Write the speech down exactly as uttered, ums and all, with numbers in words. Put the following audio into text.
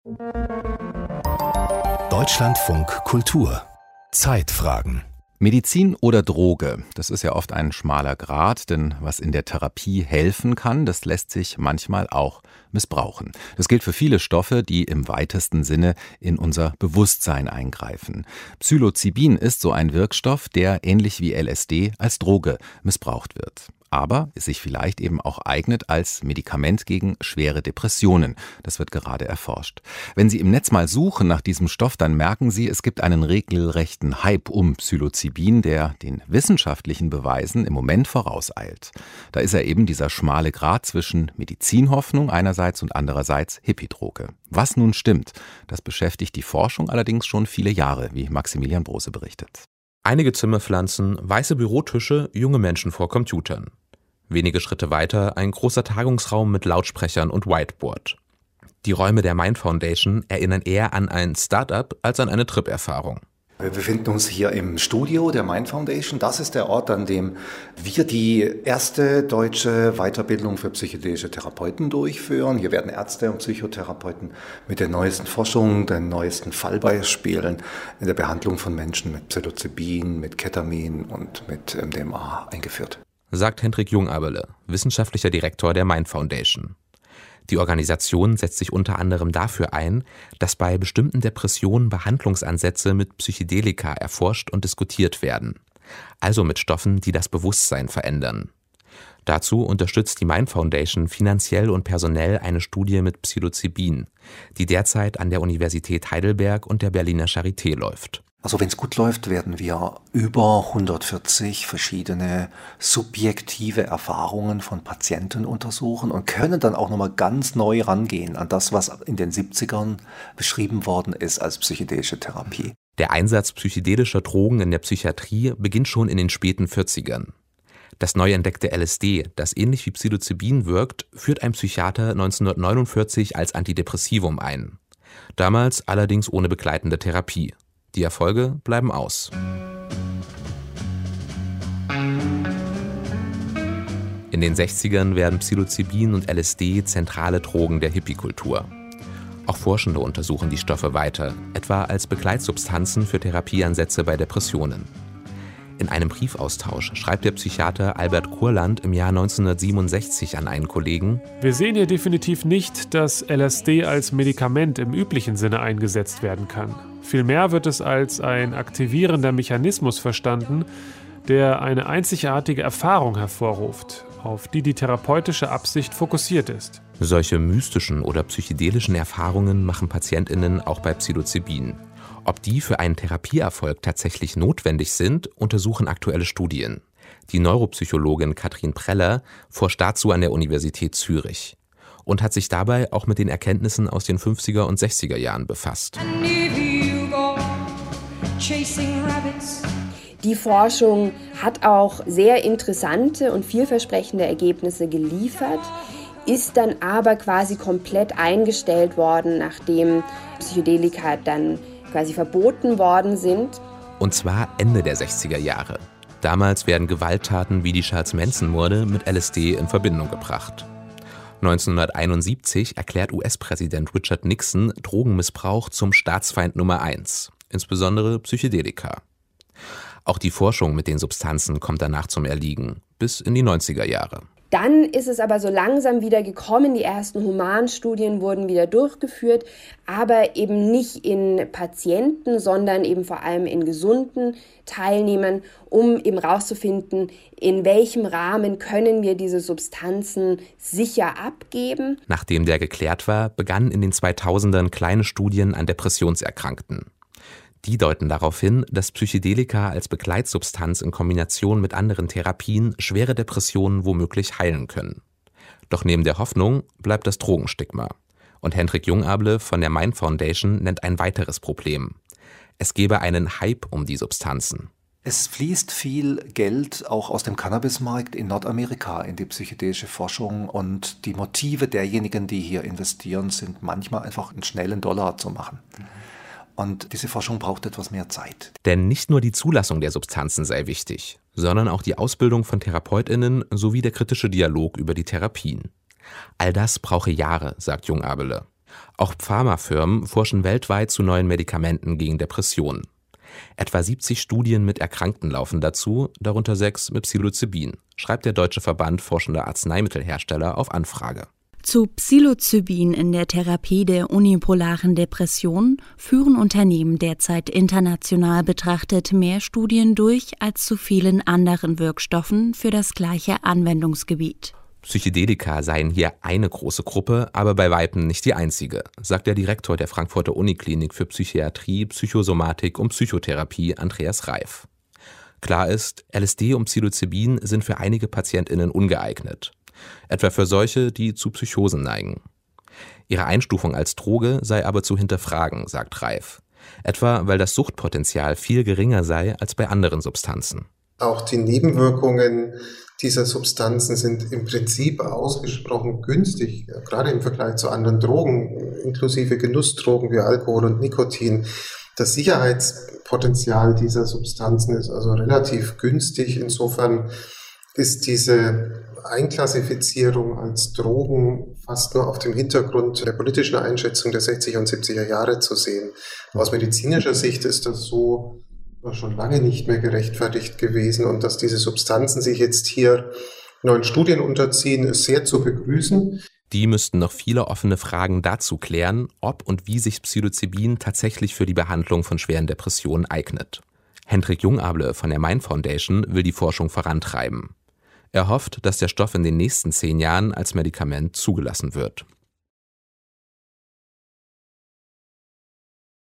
Deutschlandfunk Kultur Zeitfragen. Medizin oder Droge, das ist ja oft ein schmaler Grat, denn was in der Therapie helfen kann, das lässt sich manchmal auch missbrauchen. Das gilt für viele Stoffe, die im weitesten Sinne in unser Bewusstsein eingreifen. Psilocybin ist so ein Wirkstoff, der ähnlich wie L S D als Droge missbraucht wird. Aber sich vielleicht eben auch eignet als Medikament gegen schwere Depressionen. Das wird gerade erforscht. Wenn Sie im Netz mal suchen nach diesem Stoff, dann merken Sie, es gibt einen regelrechten Hype um Psilocybin, der den wissenschaftlichen Beweisen im Moment vorauseilt. Da ist er eben dieser schmale Grat zwischen Medizinhoffnung einerseits und andererseits Hippie-Droge. Was nun stimmt, das beschäftigt die Forschung allerdings schon viele Jahre, wie Maximilian Brose berichtet. Einige Zimmerpflanzen, weiße Bürotische, junge Menschen vor Computern. Wenige Schritte weiter ein großer Tagungsraum mit Lautsprechern und Whiteboard. Die Räume der Mind Foundation erinnern eher an ein Start-up als an eine Trip-Erfahrung. Wir befinden uns hier im Studio der Mind Foundation. Das ist der Ort, an dem wir die erste deutsche Weiterbildung für psychedelische Therapeuten durchführen. Hier werden Ärzte und Psychotherapeuten mit den neuesten Forschungen, den neuesten Fallbeispielen in der Behandlung von Menschen mit Psilocybin, mit Ketamin und mit M D M A eingeführt. Sagt Hendrik Jungaberle, wissenschaftlicher Direktor der Mind Foundation. Die Organisation setzt sich unter anderem dafür ein, dass bei bestimmten Depressionen Behandlungsansätze mit Psychedelika erforscht und diskutiert werden, also mit Stoffen, die das Bewusstsein verändern. Dazu unterstützt die Mind Foundation finanziell und personell eine Studie mit Psilocybin, die derzeit an der Universität Heidelberg und der Berliner Charité läuft. Also wenn es gut läuft, werden wir über hundertvierzig verschiedene subjektive Erfahrungen von Patienten untersuchen und können dann auch nochmal ganz neu rangehen an das, was in den siebzigern beschrieben worden ist als psychedelische Therapie. Der Einsatz psychedelischer Drogen in der Psychiatrie beginnt schon in den späten vierzigern. Das neu entdeckte L S D, das ähnlich wie Psilocybin wirkt, führt ein Psychiater neunzehnhundertneunundvierzig als Antidepressivum ein. Damals allerdings ohne begleitende Therapie. Die Erfolge bleiben aus. In den sechzigern werden Psilocybin und L S D zentrale Drogen der Hippie-Kultur. Auch Forschende untersuchen die Stoffe weiter, etwa als Begleitsubstanzen für Therapieansätze bei Depressionen. In einem Briefaustausch schreibt der Psychiater Albert Kurland im Jahr neunzehnhundertsiebenundsechzig an einen Kollegen: Wir sehen hier definitiv nicht, dass L S D als Medikament im üblichen Sinne eingesetzt werden kann. Vielmehr wird es als ein aktivierender Mechanismus verstanden, der eine einzigartige Erfahrung hervorruft, auf die die therapeutische Absicht fokussiert ist. Solche mystischen oder psychedelischen Erfahrungen machen PatientInnen auch bei Psilocybin. Ob die für einen Therapieerfolg tatsächlich notwendig sind, untersuchen aktuelle Studien. Die Neuropsychologin Katrin Preller forscht dazu an der Universität Zürich und hat sich dabei auch mit den Erkenntnissen aus den fünfziger und sechziger Jahren befasst. Die Forschung hat auch sehr interessante und vielversprechende Ergebnisse geliefert, ist dann aber quasi komplett eingestellt worden, nachdem Psychedelika dann quasi verboten worden sind. Und zwar Ende der sechziger Jahre. Damals werden Gewalttaten wie die Charles-Manson-Morde mit L S D in Verbindung gebracht. neunzehnhunderteinundsiebzig erklärt U S-Präsident Richard Nixon Drogenmissbrauch zum Staatsfeind Nummer eins, insbesondere Psychedelika. Auch die Forschung mit den Substanzen kommt danach zum Erliegen, bis in die neunziger Jahre. Dann ist es aber so langsam wieder gekommen, die ersten Humanstudien wurden wieder durchgeführt, aber eben nicht in Patienten, sondern eben vor allem in gesunden Teilnehmern, um eben rauszufinden, in welchem Rahmen können wir diese Substanzen sicher abgeben. Nachdem der geklärt war, begannen in den zweitausendern kleine Studien an Depressionserkrankten. Die deuten darauf hin, dass Psychedelika als Begleitsubstanz in Kombination mit anderen Therapien schwere Depressionen womöglich heilen können. Doch neben der Hoffnung bleibt das Drogenstigma. Und Hendrik Jungaberle von der Mind Foundation nennt ein weiteres Problem. Es gebe einen Hype um die Substanzen. Es fließt viel Geld auch aus dem Cannabismarkt in Nordamerika in die psychedelische Forschung und die Motive derjenigen, die hier investieren, sind manchmal einfach einen schnellen Dollar zu machen. Und diese Forschung braucht etwas mehr Zeit. Denn nicht nur die Zulassung der Substanzen sei wichtig, sondern auch die Ausbildung von TherapeutInnen sowie der kritische Dialog über die Therapien. All das brauche Jahre, sagt Jungaberle. Auch Pharmafirmen forschen weltweit zu neuen Medikamenten gegen Depressionen. Etwa siebzig Studien mit Erkrankten laufen dazu, darunter sechs mit Psilocybin, schreibt der Deutsche Verband Forschender Arzneimittelhersteller auf Anfrage. Zu Psilocybin in der Therapie der unipolaren Depression führen Unternehmen derzeit international betrachtet mehr Studien durch als zu vielen anderen Wirkstoffen für das gleiche Anwendungsgebiet. Psychedelika seien hier eine große Gruppe, aber bei Weitem nicht die einzige, sagt der Direktor der Frankfurter Uniklinik für Psychiatrie, Psychosomatik und Psychotherapie, Andreas Reif. Klar ist, L S D und Psilocybin sind für einige PatientInnen ungeeignet. Etwa für solche, die zu Psychosen neigen. Ihre Einstufung als Droge sei aber zu hinterfragen, sagt Reif. Etwa, weil das Suchtpotenzial viel geringer sei als bei anderen Substanzen. Auch die Nebenwirkungen dieser Substanzen sind im Prinzip ausgesprochen günstig, gerade im Vergleich zu anderen Drogen, inklusive Genussdrogen wie Alkohol und Nikotin. Das Sicherheitspotenzial dieser Substanzen ist also relativ günstig. Insofern ist diese Einklassifizierung als Drogen fast nur auf dem Hintergrund der politischen Einschätzung der sechziger und siebziger Jahre zu sehen. Aus medizinischer Sicht ist das so schon lange nicht mehr gerechtfertigt gewesen, und dass diese Substanzen sich jetzt hier neuen Studien unterziehen, ist sehr zu begrüßen. Die müssten noch viele offene Fragen dazu klären, ob und wie sich Psilocybin tatsächlich für die Behandlung von schweren Depressionen eignet. Hendrik Jungable von der Mind Foundation will die Forschung vorantreiben. Er hofft, dass der Stoff in den nächsten zehn Jahren als Medikament zugelassen wird.